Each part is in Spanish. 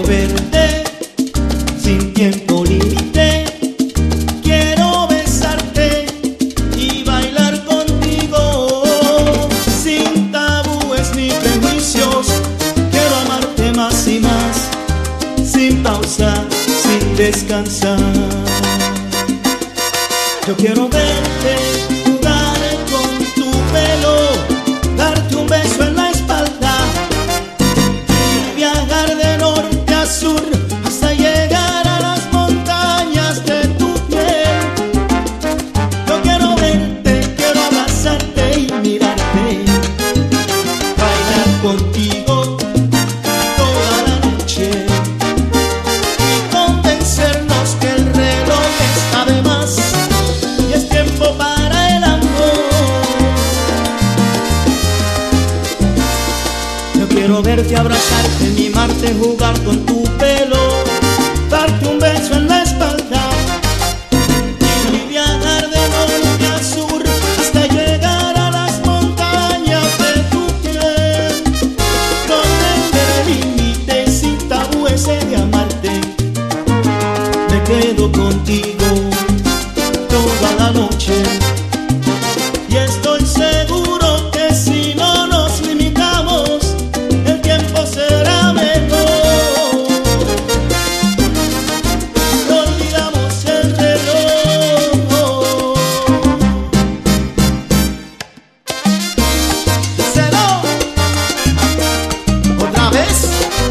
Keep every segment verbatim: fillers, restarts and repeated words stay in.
verte sin tiempo límite. Quiero besarte y bailar contigo sin tabúes ni prejuicios. Quiero amarte más y más, sin pausa, sin descansar. Yo quiero verte, jugar con tu pelo, darte un beso en la espalda y viajar de norte a sur hasta llegar a las montañas de tu piel. Yo quiero verte, quiero abrazarte y mirarte, bailar contigo toda la noche y convencernos que el reloj está de más y es tiempo para el amor. Yo quiero verte, abrazarte, mimarte, jugar con tu pelo, darte un beso en la espalda y viajar de norte a sur hasta llegar a las montañas de tu piel, donde el límite sin tabúes he de amarte. Me quedo contigo toda la noche y estoy seguro que si no nos limitamos el tiempo será mejor. No olvidamos el reloj. Díselo otra vez,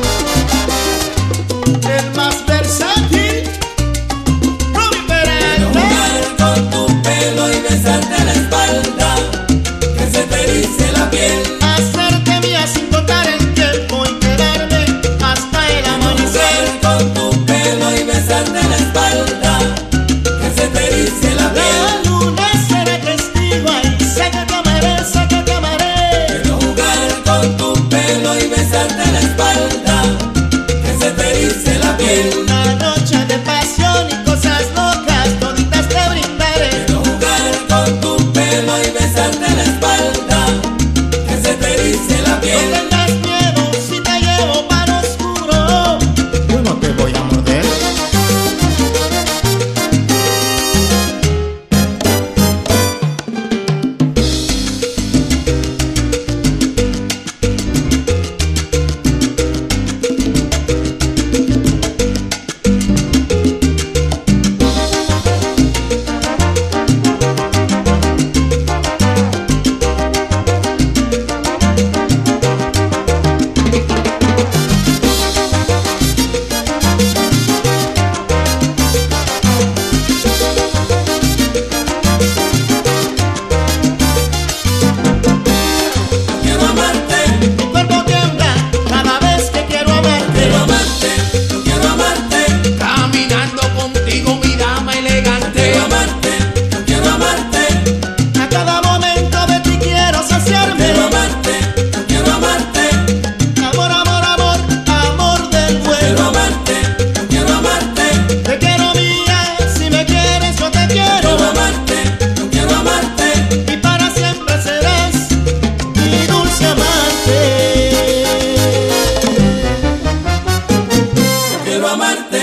el más versátil Ruby Pérez. Jugar con tu pelo y besarte la espalda, que se te erice la piel. Hacerte mía sin contar el tiempo y quedarme hasta el amanecer. Jugar con tu pelo y besarte la espalda, que se te erice la piel. La luna seré testigo, ay, sé que te amaré, sé que te amaré. Quiero jugar con tu pelo y besarte la espalda, que se te erice la piel. Una noche de pasión y cosas locas, toditas te brindaré. Quiero jugar con tu pelo y besarte la espalda, que se te erice la No piel. tengas miedo si te llevo para oscuro, yo no te voy a morder. Quiero amarte, Mi cuerpo tiembla cada vez que quiero amarte. quiero amarte, yo quiero amarte. Caminando contigo, mi dama elegante. Quiero amarte, yo quiero amarte. A cada momento de ti quiero saciarme. Quiero amarte, yo quiero amarte. Amor, amor, amor, amor del Quiero bueno. amarte, yo quiero amarte. Te quiero mía, si me quieres yo te quiero. Quiero amarte, yo quiero amarte. Y para siempre serás mi dulce amante. Quiero amarte.